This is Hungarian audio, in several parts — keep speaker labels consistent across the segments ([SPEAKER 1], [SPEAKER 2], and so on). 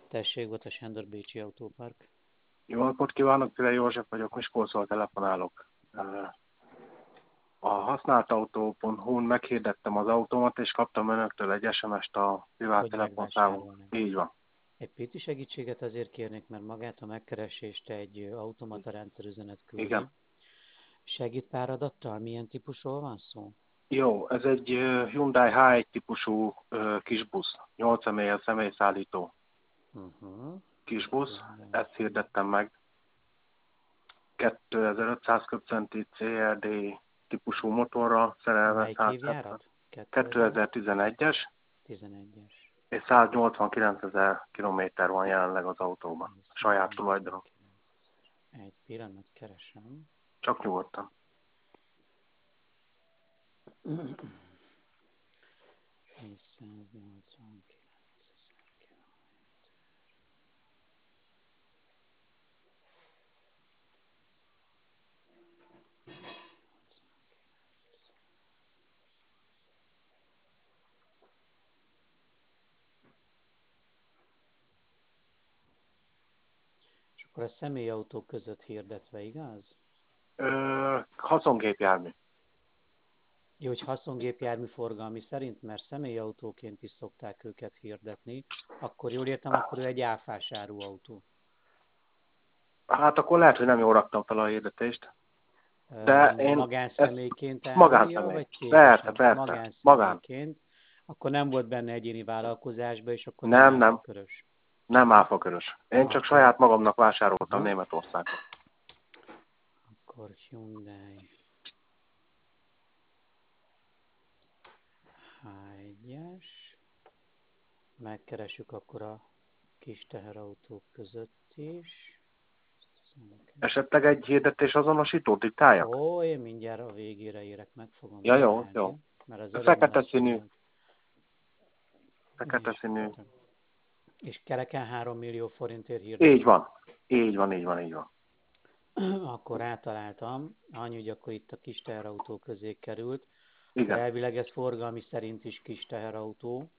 [SPEAKER 1] Tessék, volt a Sándor Bécsi Autópark.
[SPEAKER 2] Jó napot kívánok, Pire József vagyok, Miskolcról telefonálok. A használtautó.hu-n meghirdettem az autómat, és kaptam önöktől egy SMS-t a privát
[SPEAKER 1] Hogy
[SPEAKER 2] telefonszámon.
[SPEAKER 1] megvásárolni.
[SPEAKER 2] Így van.
[SPEAKER 1] Egy pici segítséget azért kérnék, mert magát a megkeresést egy automata rendszerüzenet küldi.
[SPEAKER 2] Igen.
[SPEAKER 1] Segít pár adattal? Milyen típusról van szó?
[SPEAKER 2] Jó, ez egy Hyundai H1 típusú kisbusz, 8 személyes személyszállító kisbusz. Ezt hirdettem meg. 2500 köbcenti CRD típusú motorra szerelve.
[SPEAKER 1] Melyik évjárat?
[SPEAKER 2] 2011-es.
[SPEAKER 1] 11-es.
[SPEAKER 2] És 189 000 kilométer van jelenleg az autóban. Saját tulajdonok.
[SPEAKER 1] Egy pillanat, keresem.
[SPEAKER 2] Csak nyugodtan.
[SPEAKER 1] És 189 000 kilométer. És akkor a személyautók között hirdetve, igaz?
[SPEAKER 2] Haszongépjármű.
[SPEAKER 1] Jó, hogy haszongépjármű forgalmi szerint, mert személyautóként is szokták őket hirdetni. Akkor jól értem, akkor ő egy áfás áruautó.
[SPEAKER 2] Hát akkor lehet, hogy nem jól raktam fel a hirdetést. De én
[SPEAKER 1] magánszemélyként árulja,
[SPEAKER 2] magánszemély.
[SPEAKER 1] vagy cégesen?
[SPEAKER 2] Persze.
[SPEAKER 1] Magánszemélyként. Akkor nem volt benne egyéni vállalkozásba, és akkor
[SPEAKER 2] nem
[SPEAKER 1] áfakörös.
[SPEAKER 2] Nem áfakörös. Én csak saját magamnak vásároltam Németországban.
[SPEAKER 1] Akkor Hyundai H1-es. Megkeressük akkor a kis teherautók között is.
[SPEAKER 2] Esetleg egy hirdetés azonosító diktáljak?
[SPEAKER 1] Ó, én mindjárt a végére érek, meg fogom
[SPEAKER 2] Ja,
[SPEAKER 1] találni,
[SPEAKER 2] jó.
[SPEAKER 1] Mert az
[SPEAKER 2] Fekete színű. Fekete színű.
[SPEAKER 1] És kereken 3 millió forintért hirdetik.
[SPEAKER 2] Így van.
[SPEAKER 1] Akkor rátaláltam, annyi, hogy akkor itt a kis teherautó közé került.
[SPEAKER 2] Igen.
[SPEAKER 1] De elvileg ez forgalmi szerint is kis teherautó.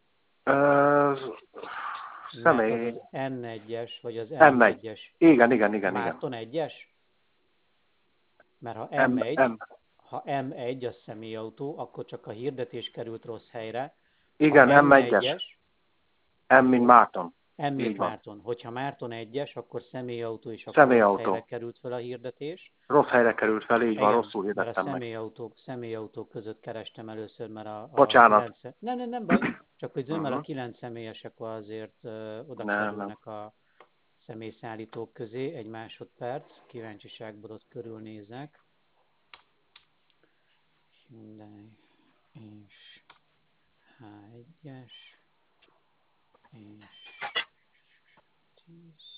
[SPEAKER 2] Személy.
[SPEAKER 1] Mert az az N1-es, vagy az
[SPEAKER 2] M1-es. Igen.
[SPEAKER 1] Márton 1-es? Mert ha ha M1 az személyautó, akkor csak a hirdetés került rossz helyre.
[SPEAKER 2] Igen, M1-es. M mint Márton.
[SPEAKER 1] M mint Márton. Hogyha Márton 1-es, akkor személyautó, és akkor rossz helyre került fel a hirdetés.
[SPEAKER 2] Rossz helyre került fel, így van, rosszul hirdettem
[SPEAKER 1] meg. Mert a személyautók között kerestem először, mert a
[SPEAKER 2] Bocsánat.
[SPEAKER 1] 9... Nem baj, csak hogy mert a 9 személyesek azért oda kerülnek a személyszállítók közé. Egy másodperc, kíváncsiságból ott körülnézek. Hyundai és H1-es és 10.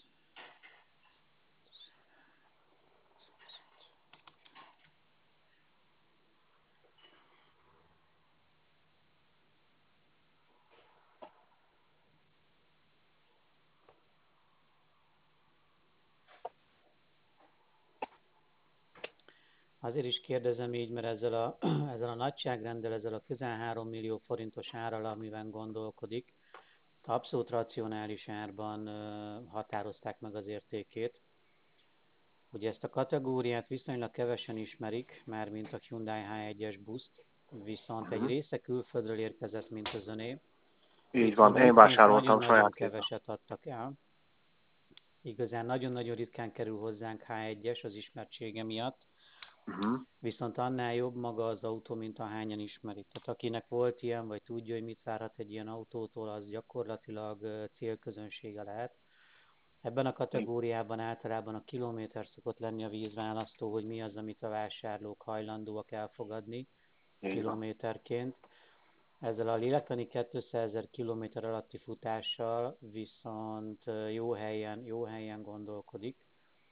[SPEAKER 1] Azért is kérdezem így, mert ezzel a nagyságrenddel, ezzel a közel 3 millió forintos árral, amiben gondolkodik, abszolút racionális árban határozták meg az értékét. Ugye ezt a kategóriát viszonylag kevesen ismerik, már mint a Hyundai H1-es buszt, viszont egy része külföldről érkezett, mint az öné.
[SPEAKER 2] Így van, én vásároltam
[SPEAKER 1] nagyon-nagyon keveset adtak el. Igazán nagyon-nagyon ritkán kerül hozzánk H1-es az ismertsége miatt. Viszont annál jobb maga az autó, mint ahányan ismerik. Tehát akinek volt ilyen, vagy tudja, hogy mit várhat egy ilyen autótól, az gyakorlatilag célközönsége lehet. Ebben a kategóriában általában a kilométer szokott lenni a vízválasztó, hogy mi az, amit a vásárlók hajlandóak elfogadni kilométerként. Ezzel a lélektani 200 000 kilométer alatti futással viszont jó helyen gondolkodik.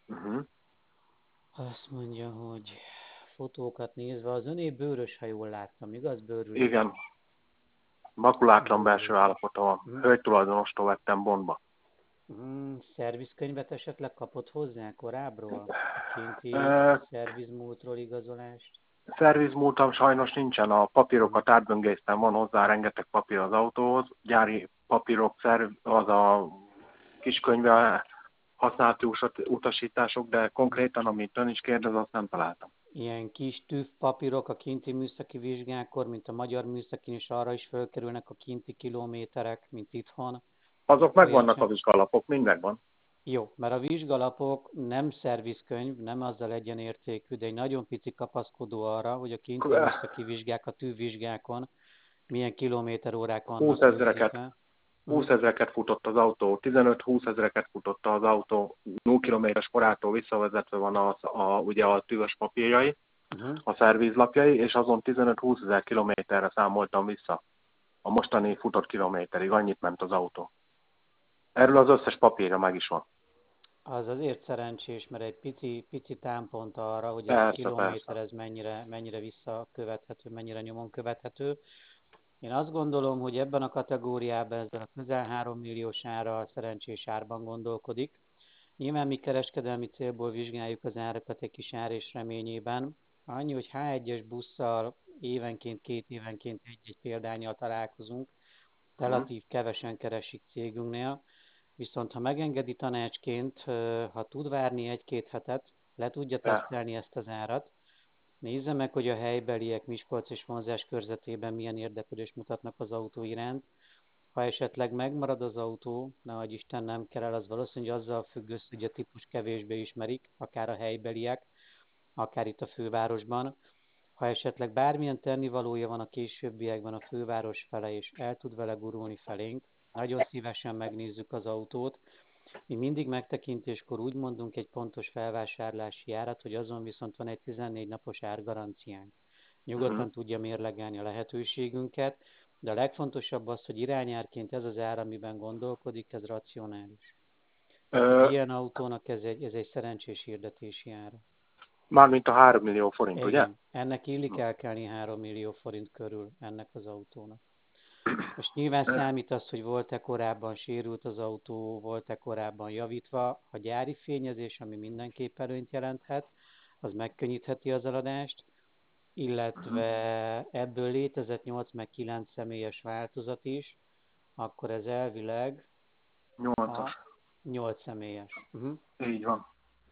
[SPEAKER 1] Azt mondja, hogy fotókat nézve, az öné bőrös, ha jól láttam, igaz? Bőrüléses.
[SPEAKER 2] Igen. Makulátlan belső állapota van. Hölgytulajdonostól vettem Bondba.
[SPEAKER 1] Szervizkönyvet esetleg kapott hozzá korábbról? A kinti szervizmúltról igazolást?
[SPEAKER 2] Szervizmúltam sajnos nincsen, a papírokat átböngésztem, van hozzá rengeteg papír az autóhoz, gyári papírok, az a kis könyve használati utasítások, de konkrétan, amit ön is kérdez, azt nem találtam.
[SPEAKER 1] Ilyen kis tűvpapírok a kinti műszaki vizsgákor, mint a magyar műszakin is arra is felkerülnek a kinti kilométerek, mint itthon.
[SPEAKER 2] Azok megvannak a vizsgalapok, mind megvan.
[SPEAKER 1] Jó, mert a vizsgalapok nem szervizkönyv, nem azzal egyenértékű, de egy nagyon pici kapaszkodó arra, hogy a kinti műszaki vizsgák, a tűvvizsgákon milyen kilométerórák vannak rögzítve.
[SPEAKER 2] 20 ezreket futott az autó, 15-20 ezreket futott az autó, 0 kilométeres korától visszavezetve van ugye a tűvös papírjai, a szervizlapjai, és azon 15-20 ezer kilométerre számoltam vissza. A mostani futott kilométerig, annyit ment az autó. Erről az összes papírja meg is van.
[SPEAKER 1] Az azért szerencsés, mert egy pici támpont arra, hogy ez
[SPEAKER 2] persze,
[SPEAKER 1] a kilométer
[SPEAKER 2] persze.
[SPEAKER 1] ez mennyire visszakövethető, mennyire nyomon követhető. Én azt gondolom, hogy ebben a kategóriában ezzel a közel 3 milliós árral szerencsés árban gondolkodik. Nyilván mi kereskedelmi célból vizsgáljuk az árakat egy kis árés reményében. Annyi, hogy H1-es busszal évenként, 2 évenként egy-egy példányjal találkozunk, relatív kevesen keresik cégünknél. Viszont ha megengedi tanácsként, ha tud várni 1-2 hetet, le tudja tesztelni ezt az árat, nézze meg, hogy a helybeliek Miskolc és vonzás körzetében milyen érdeklődést mutatnak az autó iránt. Ha esetleg megmarad az autó, nehogy Isten nem kell el, az valószínűleg azzal függ össze, hogy a típus kevésbé ismerik, akár a helybeliek, akár itt a fővárosban. Ha esetleg bármilyen tennivalója van a későbbiekben a főváros fele, és el tud vele gurulni felénk, nagyon szívesen megnézzük az autót. Mi mindig megtekintéskor úgy mondunk egy pontos felvásárlási árat, hogy azon viszont van egy 14 napos árgaranciánk. Nyugodtan tudja mérlegelni a lehetőségünket, de a legfontosabb az, hogy irányárként ez az ár, amiben gondolkodik, ez racionális. Tehát egy ilyen autónak ez egy szerencsés hirdetési ára.
[SPEAKER 2] Mármint a 3 millió forint,
[SPEAKER 1] igen,
[SPEAKER 2] ugye?
[SPEAKER 1] Ennek illik elkelni 3 millió forint körül ennek az autónak. Most nyilván számít az, hogy volt-e korábban sérült az autó, volt-e korábban javítva. A gyári fényezés, ami mindenképp előnyt jelenthet, az megkönnyítheti az eladást, illetve ebből létezett 8 meg 9 személyes változat is, akkor ez elvileg
[SPEAKER 2] 8-as.
[SPEAKER 1] 8 személyes.
[SPEAKER 2] Így van.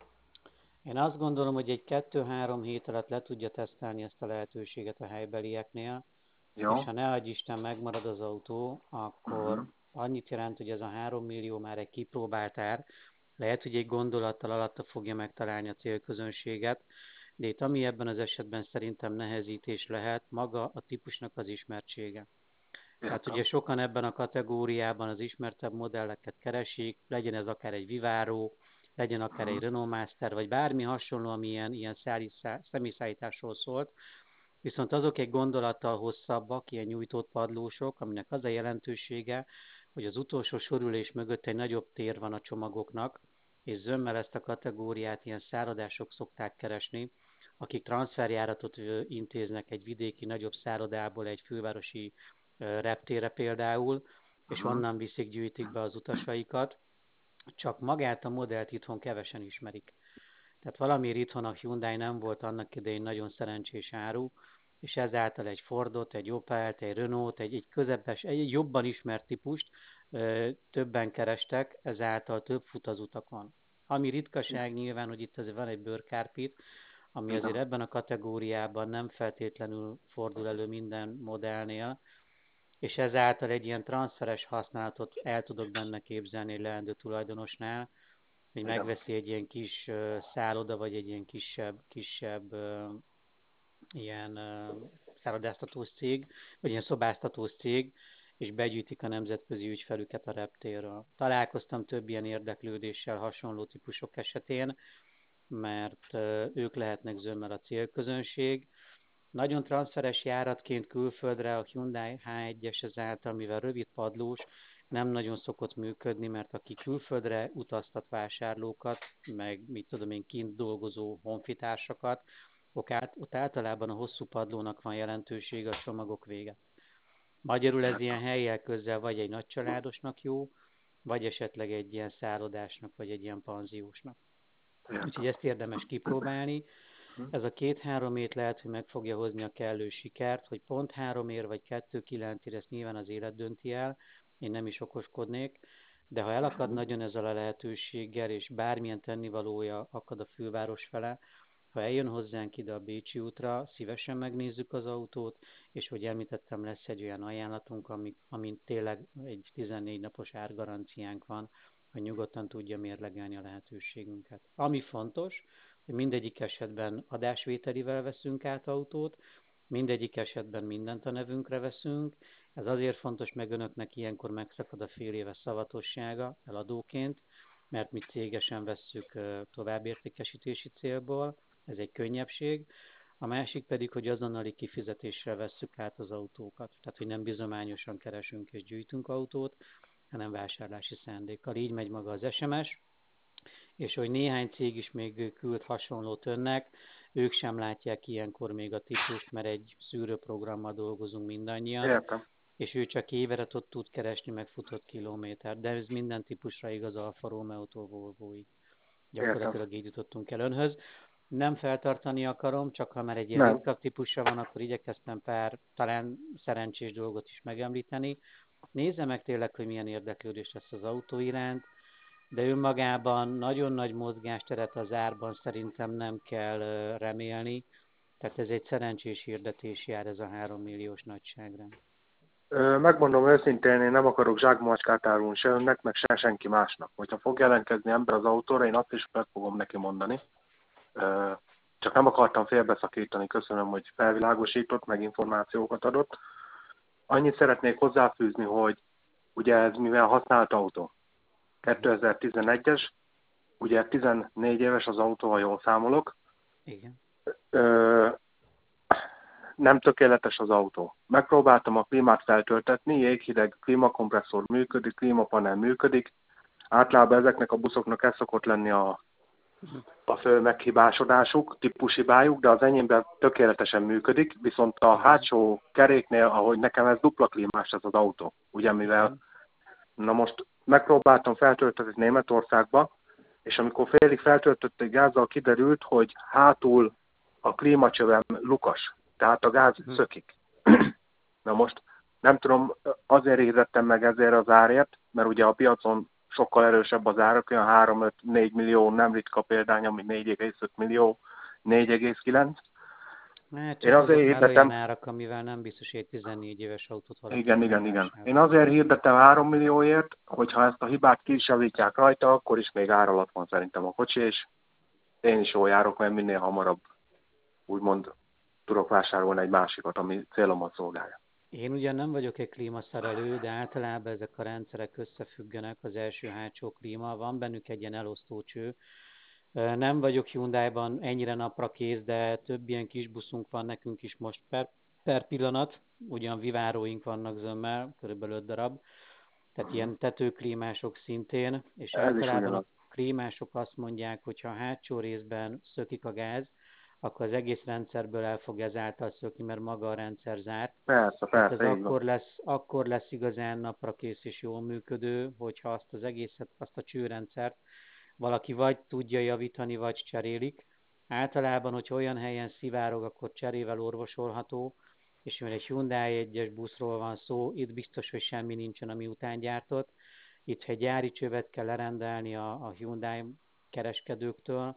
[SPEAKER 1] Én azt gondolom, hogy egy 2-3 hét alatt le tudja tesztelni ezt a lehetőséget a helybelieknél,
[SPEAKER 2] Jó.
[SPEAKER 1] és ha ne adj Isten megmarad az autó, akkor annyit jelent, hogy ez a 3 millió már egy kipróbált ár, lehet, hogy egy gondolattal alatta fogja megtalálni a célközönséget, de itt ami ebben az esetben szerintem nehezítés lehet, maga a típusnak az ismertsége. Tehát ugye sokan ebben a kategóriában az ismertebb modelleket keresik, legyen ez akár egy Vivaro, legyen akár egy Renault Master, vagy bármi hasonló, ami ilyen személyszállításról szólt, viszont azok egy gondolattal hosszabbak, ilyen nyújtott padlósok, aminek az a jelentősége, hogy az utolsó sorülés mögött egy nagyobb tér van a csomagoknak, és zömmel ezt a kategóriát ilyen szállodások szokták keresni, akik transferjáratot intéznek egy vidéki nagyobb szállodából egy fővárosi reptérre például, és onnan viszik, gyűjtik be az utasaikat, csak magát a modellt itthon kevesen ismerik. Tehát valamiért itthon a Hyundai nem volt annak idején nagyon szerencsés áru, és ezáltal egy Fordot, egy Opelt, egy Renault, egy közepes, egy jobban ismert típust többen kerestek, ezáltal több fut az utakon. Ami ritkaság nyilván, hogy itt azért van egy bőrkárpit, ami azért ebben a kategóriában nem feltétlenül fordul elő minden modellnél, és ezáltal egy ilyen transzferes használatot el tudok benne képzelni egy leendő tulajdonosnál, hogy megveszi egy ilyen kis szálloda, vagy egy ilyen kisebb ilyen szállodáztatós cég, vagy ilyen szobáztatós cég, és begyűjtik a nemzetközi ügyfelüket a reptérről. Találkoztam több ilyen érdeklődéssel hasonló típusok esetén, mert ők lehetnek zömmel a célközönség. Nagyon transzferes járatként külföldre a Hyundai H1-es ezáltal, mivel rövid padlós, nem nagyon szokott működni, mert aki külföldre utaztat vásárlókat, meg mit tudom én, kint dolgozó honfitársakat, ott általában a hosszú padlónak van jelentősége a csomagok véget. Magyarul ez ilyen helyjel közel vagy egy nagycsaládosnak jó, vagy esetleg egy ilyen szállodásnak, vagy egy ilyen panziósnak. Úgyhogy ezt érdemes kipróbálni. Ez a 2-3 ét lehet, hogy meg fogja hozni a kellő sikert, hogy pont 3 ér vagy 2-9 ér, ezt nyilván az élet dönti el, én nem is okoskodnék, de ha elakad nagyon ezzel a lehetőséggel, és bármilyen tennivalója akad a főváros fele, ha eljön hozzánk ide a Bécsi útra, szívesen megnézzük az autót, és hogy említettem, lesz egy olyan ajánlatunk, amin tényleg egy 14 napos árgaranciánk van, hogy nyugodtan tudja mérlegelni a lehetőségünket. Ami fontos, hogy mindegyik esetben adásvételivel veszünk át autót, mindegyik esetben mindent a nevünkre veszünk. Ez azért fontos, meg önöknek ilyenkor megszakad a fél éves szavatossága eladóként, mert mi cégesen vesszük továbbértékesítési célból, ez egy könnyebbség. A másik pedig, hogy azonnali kifizetésre vesszük át az autókat. Tehát, hogy nem bizományosan keresünk és gyűjtünk autót, hanem vásárlási szándékkal. Így megy maga az SMS, és hogy néhány cég is még küld hasonlót önnek, ők sem látják ilyenkor még a típust, mert egy szűrőprogrammal dolgozunk mindannyian.
[SPEAKER 2] Értem.
[SPEAKER 1] És ő csak éveret ott tud keresni megfutott kilométer, de ez minden típusra igaz, Alfa Romeo-tól Volvoig. Gyakorlatilag így jutottunk el önhöz. Nem feltartani akarom, csak ha már egy ilyen ritka típusra van, akkor igyekeztem pár talán szerencsés dolgot is megemlíteni. Nézze meg tényleg, hogy milyen érdeklődés lesz az autó iránt, de önmagában nagyon nagy mozgásteret az árban szerintem nem kell remélni, tehát ez egy szerencsés hirdetés jár ez a 3 milliós nagyságrend.
[SPEAKER 2] Megmondom őszintén, én nem akarok zsákmacskát árulni se önnek, meg se senki másnak. Hogyha fog jelentkezni ember az autóra, én azt is meg fogom neki mondani. Csak nem akartam félbeszakítani, köszönöm, hogy felvilágosított, meg információkat adott. Annyit szeretnék hozzáfűzni, hogy ugye ez mivel használt autó. 2011-es, ugye 14 éves az autó, ha jól számolok.
[SPEAKER 1] Igen.
[SPEAKER 2] Nem tökéletes az autó. Megpróbáltam a klímát feltöltetni, jéghideg klímakompresszor működik, klímapanel működik. Általában ezeknek a buszoknak ez szokott lenni a fő meghibásodásuk, típushibájuk, de az enyémben tökéletesen működik, viszont a hátsó keréknél, ahogy nekem ez dupla klímás ez az autó, ugye mivel, na most megpróbáltam feltöltetni Németországba, és amikor félig feltöltötték gázzal, kiderült, hogy hátul a klímacsövem lukas, tehát a gáz szökik. Na most nem tudom, azért hirdettem meg ezért az árért, mert ugye a piacon sokkal erősebb az árak, olyan 3-5-4 millió, nem ritka példány, ami 4,5 millió, 4,9.
[SPEAKER 1] Hát csak azok már olyan árak, amivel nem biztos, hogy egy 14 éves autót valaki
[SPEAKER 2] Igen. Én azért hirdettem 3 millióért, hogyha ezt a hibát ki is javítják rajta, akkor is még ár alatt van szerintem a kocsi, és én is jól járok, mert minél hamarabb úgymond tudok vásárolni egy másikat, ami célomat szolgálja.
[SPEAKER 1] Én ugyan nem vagyok egy klímaszerelő, de általában ezek a rendszerek összefüggenek, az első-hátsó klíma, van bennük egy ilyen elosztócső. Nem vagyok Hyundai-ban ennyire napra kész, de több ilyen kis buszunk van nekünk is most per pillanat, ugyan Viváróink vannak zömmel, körülbelül 5 darab, tehát ilyen tetőklímások szintén, és általában a klímások azt mondják, hogy ha a hátsó részben szökik a gáz, akkor az egész rendszerből el fog ezáltal szökni, mert maga a rendszer zárt.
[SPEAKER 2] Persze,
[SPEAKER 1] ez akkor lesz igazán napra kész és jól működő, hogyha azt az egészet, azt a csőrendszert valaki vagy tudja javítani, vagy cserélik. Általában, hogy olyan helyen szivárog, akkor cserével orvosolható, és mivel egy Hyundai 1-es buszról van szó, itt biztos, hogy semmi nincsen, ami után gyártott. Itt, ha egy gyári csövet kell lerendelni a Hyundai kereskedőktől,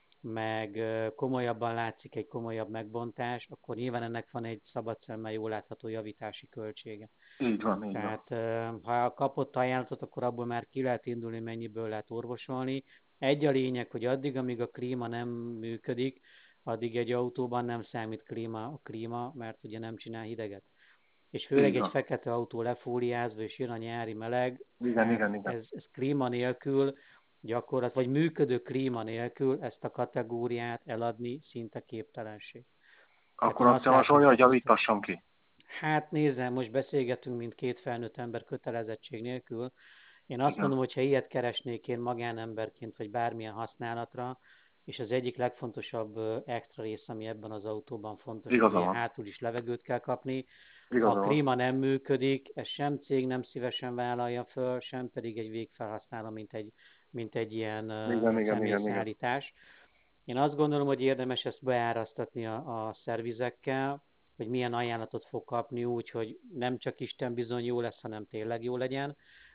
[SPEAKER 1] meg komolyabban látszik egy komolyabb megbontás, akkor nyilván ennek van egy szabad szemmel jól látható javítási költsége.
[SPEAKER 2] Így van.
[SPEAKER 1] Tehát ha kapott ajánlatot, akkor abból már ki lehet indulni, mennyiből lehet orvosolni. Egy a lényeg, hogy addig, amíg a klíma nem működik, addig egy autóban nem számít a klíma, mert ugye nem csinál hideget. És főleg egy fekete autó lefóliázva, és jön a nyári meleg,
[SPEAKER 2] igen.
[SPEAKER 1] Ez klíma nélkül, vagy működő klíma nélkül ezt a kategóriát eladni szinte képtelenség.
[SPEAKER 2] Akkor azt javasolja, hogy javítassam ki.
[SPEAKER 1] Hát nézem, most beszélgetünk, mint két felnőtt ember kötelezettség nélkül. Én azt mondom, hogy ha ilyet keresnék én magánemberként, vagy bármilyen használatra, és az egyik legfontosabb extra rész, ami ebben az autóban fontos, hogy hátul is levegőt kell kapni. Ha a klíma nem működik, ez sem cég nem szívesen vállalja föl, sem pedig egy végfelhasználó, mint egy ilyen személyszállítás. Én azt gondolom, hogy érdemes ezt beárasztatni a szervizekkel, hogy milyen ajánlatot fog kapni úgy, hogy nem csak Isten bizony jó lesz, hanem tényleg jó legyen.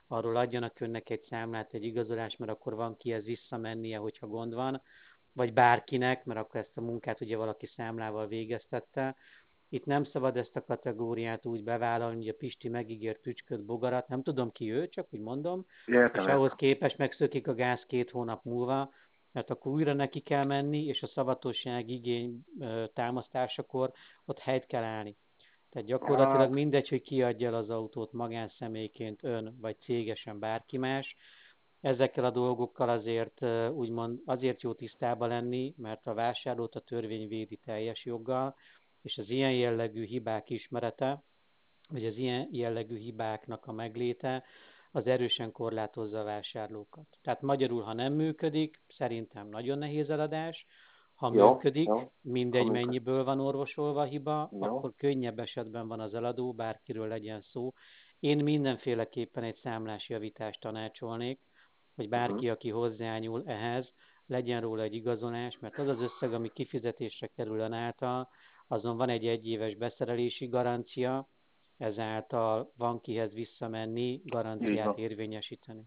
[SPEAKER 1] arról adjanak önnek egy számlát, egy igazolást, mert akkor van kihez visszamennie, hogyha gond van, vagy bárkinek, mert akkor ezt a munkát ugye valaki számlával végeztette. Itt nem szabad ezt a kategóriát úgy bevállalni, hogy a Pisti megígért tücsköt, bogarat, nem tudom ki ő, csak úgy mondom, és ahhoz képest megszökik a gáz 2 hónap múlva, mert akkor újra neki kell menni, és a szavatosság igény támasztásakor ott helyt kell állni. Tehát gyakorlatilag mindegy, hogy kiadja el az autót magánszemélyként, ön vagy cégesen bárki más. Ezekkel a dolgokkal azért úgymond azért jó tisztába lenni, mert a vásárlót a törvény védi teljes joggal, és az ilyen jellegű hibák ismerete, vagy az ilyen jellegű hibáknak a megléte, az erősen korlátozza a vásárlókat. Tehát magyarul, ha nem működik, szerintem nagyon nehéz eladás. Ha működik, mindegy mennyiből van orvosolva a hiba, akkor könnyebb esetben van az eladó, bárkiről legyen szó. Én mindenféleképpen egy számlásjavítást tanácsolnék, hogy bárki, aki hozzányúl ehhez, legyen róla egy igazolás, mert az az összeg, ami kifizetésre kerül ön által, azon van egy egyéves beszerelési garancia, ezáltal van kihez visszamenni, garanciát érvényesíteni.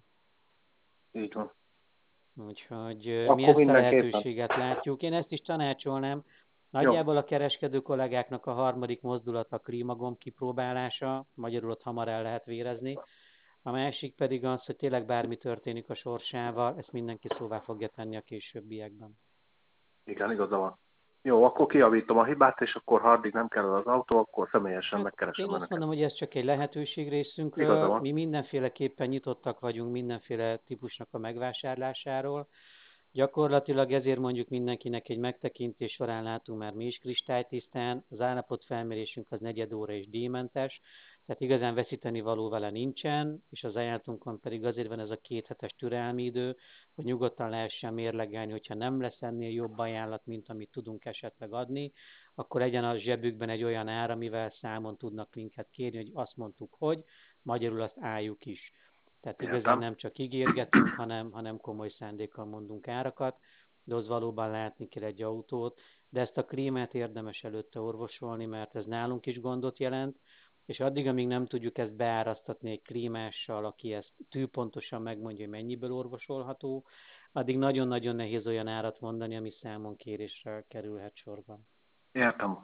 [SPEAKER 2] Így van.
[SPEAKER 1] Úgyhogy mi ezt a lehetőséget látjuk. Én ezt is tanácsolnám. Nagyjából a kereskedő kollégáknak a harmadik mozdulat a klímagomb kipróbálása, magyarul ott hamar el lehet vérezni. A másik pedig az, hogy tényleg bármi történik a sorsával, ezt mindenki szóvá fogja tenni a későbbiekben.
[SPEAKER 2] Igen, igaza van. Jó, akkor kijavítom a hibát, és akkor ha addig nem kell az autó, akkor személyesen megkeresem
[SPEAKER 1] önöket. Én azt mondom, hogy ez csak egy lehetőség részünkről. Mi mindenféleképpen nyitottak vagyunk mindenféle típusnak a megvásárlásáról. Gyakorlatilag ezért mondjuk mindenkinek egy megtekintés során látunk már mi is kristálytisztán. Az állapotfelmérésünk az 4 óra és díjmentes, tehát igazán veszíteni való vele nincsen, és az ajánlatunkon pedig azért van ez a 2 hetes türelmi idő, hogy nyugodtan lehessen mérlegelni, hogyha nem lesz ennél jobb ajánlat, mint amit tudunk esetleg adni, akkor legyen a zsebükben egy olyan ár, amivel számon tudnak minket kérni, hogy azt mondtuk, hogy magyarul azt álljuk is. Tehát igazán nem csak ígérgetünk, hanem komoly szándékkal mondunk árakat, de az valóban látni kell egy autót, de ezt a klímát érdemes előtte orvosolni, mert ez nálunk is gondot jelent, és addig, amíg nem tudjuk ezt beárasztatni egy klímással, aki ezt tűpontosan megmondja, hogy mennyiből orvosolható, addig nagyon-nagyon nehéz olyan árat mondani, ami számon kérésre kerülhet sorban.
[SPEAKER 2] Értem.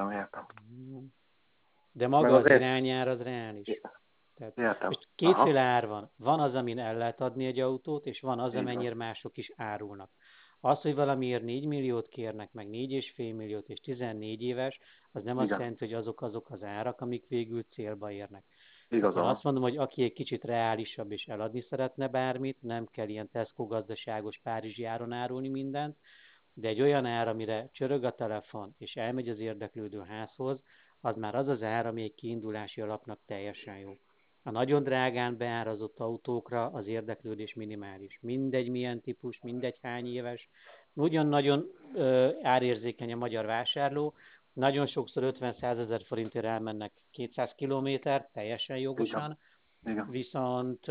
[SPEAKER 1] De maga az irányár az reális. Tehát most kétféle ár van. Van az, amin el lehet adni egy autót, és van az, amennyire mások is árulnak. Az, hogy valamiért 4 milliót kérnek, meg 4,5 milliót, és 14 éves, az nem azt jelenti, hogy azok az árak, amik végül célba érnek. Én azt mondom, hogy aki egy kicsit reálisabb és eladni szeretne bármit, nem kell ilyen Tesco gazdaságos párizsi áron árulni mindent, de egy olyan ár, amire csörög a telefon, és elmegy az érdeklődő házhoz, az már az az ár, ami egy kiindulási alapnak teljesen jó. A nagyon drágán beárazott autókra az érdeklődés minimális. Mindegy milyen típus, mindegy hány éves. Ugyan nagyon árérzékeny a magyar vásárló, nagyon sokszor 50-100 ezer forintért elmennek 200 kilométer, teljesen jogosan, viszont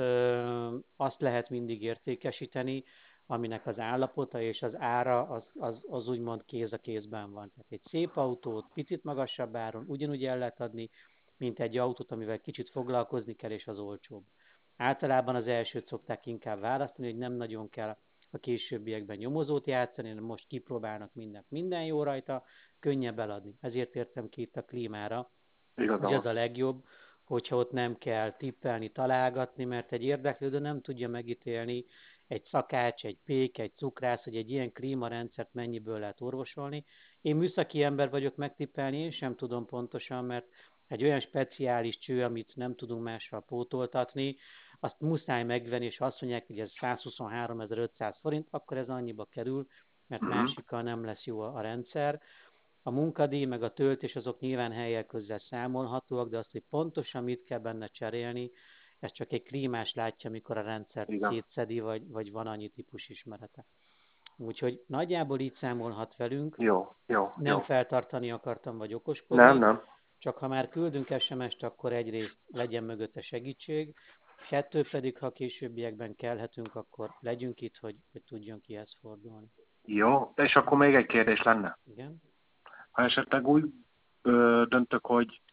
[SPEAKER 1] azt lehet mindig értékesíteni, aminek az állapota és az ára az úgymond kéz a kézben van. Tehát egy szép autót picit magasabb áron ugyanúgy el lehet adni, mint egy autót, amivel kicsit foglalkozni kell, és az olcsóbb. Általában az elsőt szokták inkább választani, hogy nem nagyon kell a későbbiekben nyomozót játszani, hanem most kipróbálnak minden jó rajta, könnyebb eladni. Ezért értem ki itt a klímára, hogy az a legjobb, hogyha ott nem kell tippelni, találgatni, mert egy érdeklődő nem tudja megítélni, egy szakács, egy pék, egy cukrász, hogy egy ilyen klímarendszert mennyiből lehet orvosolni. Én műszaki ember vagyok, megtippelni én sem tudom pontosan, mert egy olyan speciális cső, amit nem tudunk mással pótoltatni, azt muszáj megvenni, és ha azt mondják, hogy ez 123.500 forint, akkor ez annyiba kerül, mert másikkal nem lesz jó a rendszer. A munkadíj meg a töltés azok nyilván helyek közzel számolhatóak, de azt, hogy pontosan mit kell benne cserélni, ez csak egy klímás látja, amikor a rendszert szétszedi, vagy van annyi típus ismerete. Úgyhogy nagyjából így számolhat velünk. Nem feltartani akartam, vagy okoskodni.
[SPEAKER 2] Nem.
[SPEAKER 1] Csak ha már küldünk SMS-t, akkor egyrészt legyen mögötte segítség, 2 pedig, ha későbbiekben kellhetünk, akkor legyünk itt, hogy tudjon kihez fordulni.
[SPEAKER 2] Jó, és akkor még egy kérdés lenne.
[SPEAKER 1] Igen?
[SPEAKER 2] Ha esetleg úgy döntök, hogy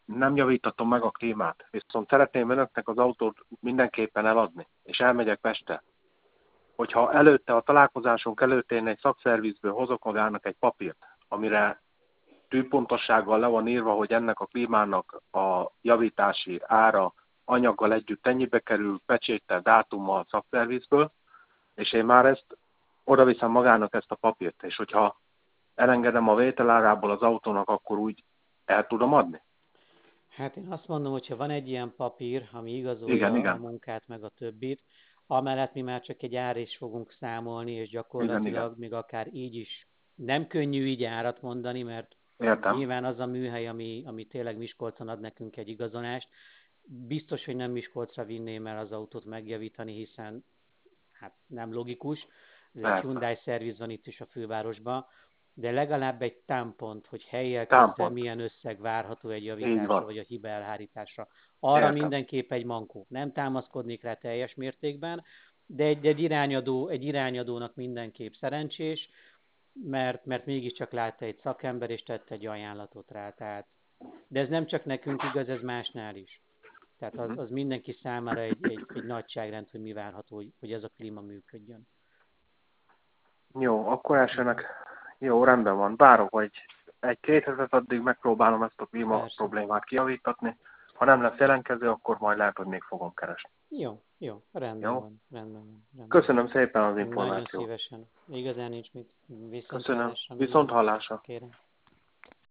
[SPEAKER 2] nem javítatom meg a klímát, viszont szeretném önöknek az autót mindenképpen eladni, és elmegyek Pestre. Hogyha előtte, a találkozásunk előtt én egy szakszervizből hozok magának egy papírt, amire tűpontossággal le van írva, hogy ennek a klímának a javítási ára anyaggal együtt ennyibe kerül, pecséttel, dátummal szakszervizből, és én már ezt oda viszem magának ezt a papírt, és hogyha elengedem a vételárából az autónak, akkor úgy el tudom adni?
[SPEAKER 1] Hát én azt mondom, hogyha van egy ilyen papír, ami igazolja
[SPEAKER 2] Igen.
[SPEAKER 1] a munkát meg a többit, amellett mi már csak egy árést fogunk számolni, és
[SPEAKER 2] Igen.
[SPEAKER 1] gyakorlatilag még akár így is nem könnyű így árat mondani, mert
[SPEAKER 2] Értem.
[SPEAKER 1] nyilván az a műhely, ami tényleg Miskolcon ad nekünk egy igazolást, biztos, hogy nem Miskolcra vinném el az autót megjavítani, hiszen hát nem logikus. Ez egy Hyundai szerviz van itt is a fővárosban, de legalább egy támpont, hogy helyjel közel milyen összeg várható egy javításra, vagy a hiba elhárításra. Arra
[SPEAKER 2] Értem.
[SPEAKER 1] mindenképp egy mankó. Nem támaszkodnék rá teljes mértékben, de egy irányadónak mindenképp szerencsés, mert mégiscsak látta egy szakember, és tette egy ajánlatot rá. Tehát, de ez nem csak nekünk igaz, ez másnál is. Tehát az mindenki számára egy nagyságrend, hogy mi várható, hogy ez a klíma működjön.
[SPEAKER 2] Jó, akkor elsőnek, jó, rendben van. Várok, hogy egy-két hetet addig megpróbálom ezt a klíma problémát kijavítatni. Ha nem lesz jelentkező, akkor majd lehet, hogy még fogom keresni.
[SPEAKER 1] Jó, rendben van.
[SPEAKER 2] Köszönöm szépen az információt.
[SPEAKER 1] Nagyon szívesen. Igazán nincs mit.
[SPEAKER 2] Köszönöm. Viszont hallásra.
[SPEAKER 1] Kérem.